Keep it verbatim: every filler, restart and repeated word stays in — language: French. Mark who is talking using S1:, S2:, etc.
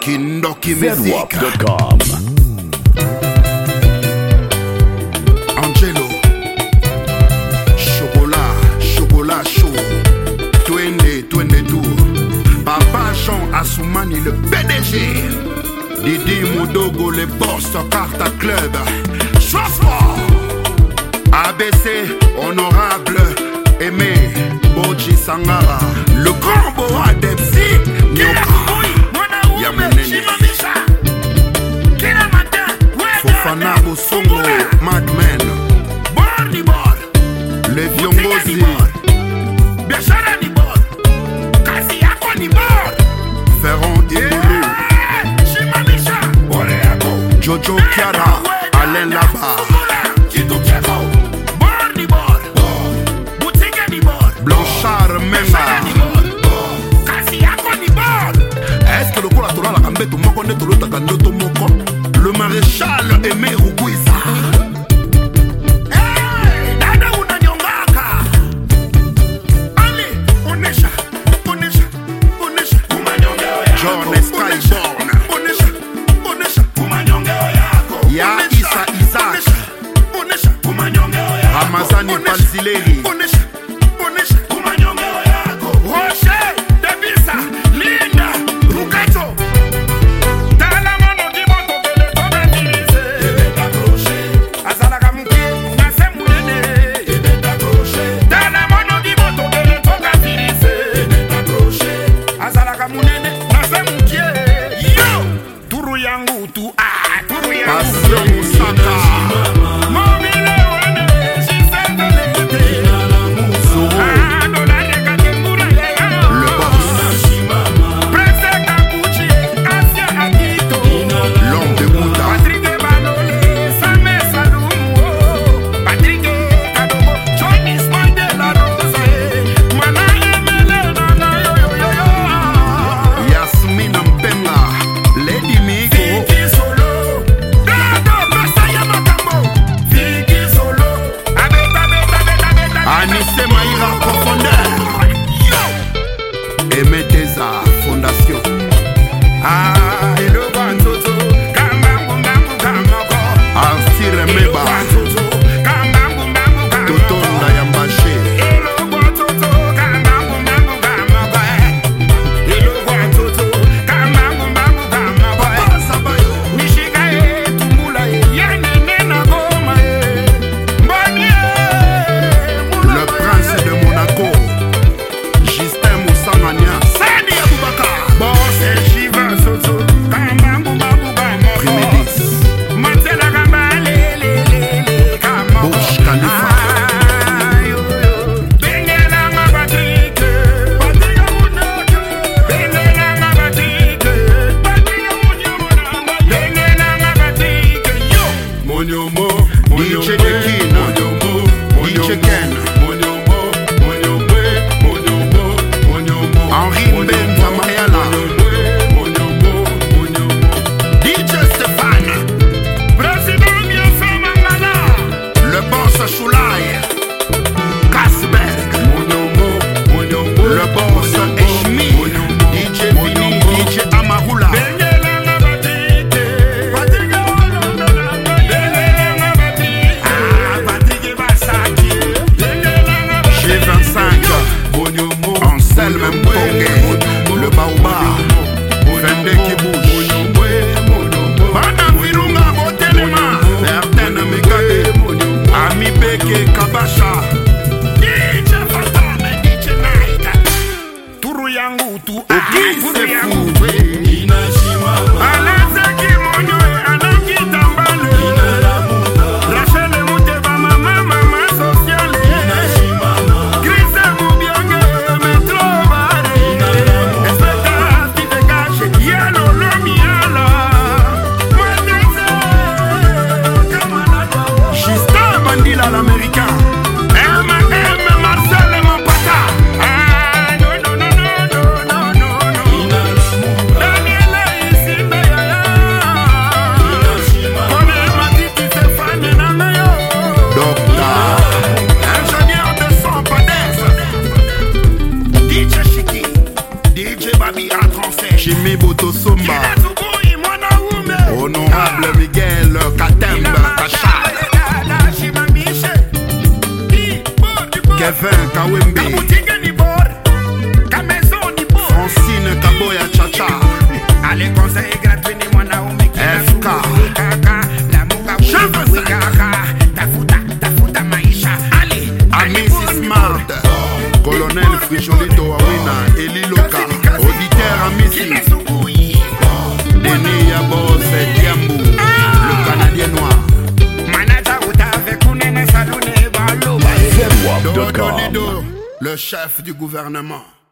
S1: Kindoki
S2: Z W A P
S1: Music.
S2: dot com.
S1: Angelo Chocolat, chocolat chaud. Twende, twende tour. Papa Jean Assoumani, le P D G. Didi Modogo, le boss Carta Club. Chauffeur A B C, honorable Aimé Boji Sangara, le grand boa d'Epsi Nyoka Yamunene Fofana Bosongo Madman Le Viongozi Ferron Ibulu Jojo Kiara Alain Laba Blanchard Menga. Est-ce que le coup la tola la cambe tout moko ne tolo ta kando to moko? Le maréchal Aimé Rugwiza. Hey, dada unanyongaka. Allez, onesha, onesha, onesha. Kumanyongeo yako. John Skyborn. Onesha, onesha. Kumanyongeo yako. Ya Isa Isaac. Onesha, kumanyongeo yako. Ramazani Palzileri. Onesha. Fondation. Ah, et le Bantoto, Artire Meba, Totonda Yambaché, le prince de Monaco, Justin Moussamania. Le Baoba, Fende qui bouge, Madame Virunga, Botelema, Bertene Mekade, Ami Beke Kabasha, D J Fatame, D J Naika, Turu Yangu, Tu Aki, Turu Yangu, Alazaki Monyo, Anaki Tambale, Rachel Mouteba, Mama, Mama Sociale, Christa Moubiange, Metro. L'américain M M Marcel mon pata. Ah non non non non non non non Daniel ici meya Kone matiti se fane na meyo Docteur ingénieur de son padès D J Chiki D J Babi à transfert Jimmy Boto Somba Honorable Miguel Katemba Kachal, Kevin Kawembe, Francine Kaboya Chacha, F K, Amis Smart, Colonel Fricholito Wawina, Eli Loka, Auditeur Amissi, Denis Yabos Diambou, le Canadien noir, Dodo Lido, le chef du gouvernement.